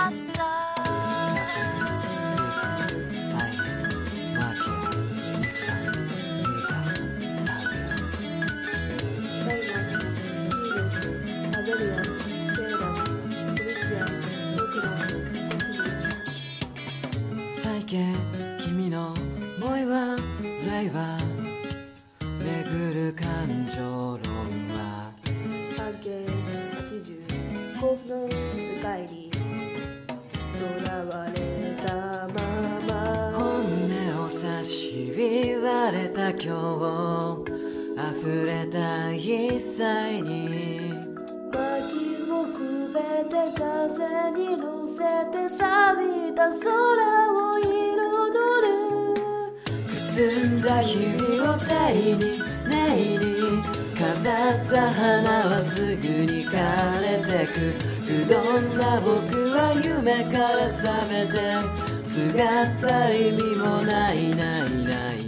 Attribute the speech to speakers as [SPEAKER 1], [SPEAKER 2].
[SPEAKER 1] 最近君の思いは裏いは巡る感情論は
[SPEAKER 2] 半径80甲府の世界にとらわれたまま
[SPEAKER 1] 本音を差し言われた今日溢れた一切に
[SPEAKER 2] 薪をくべて風に乗せて錆びた空を彩る
[SPEAKER 1] くすんだ日々を手に念に飾った花はすぐに枯れてく不鈍な僕は夢から覚めてすがった意味もないないない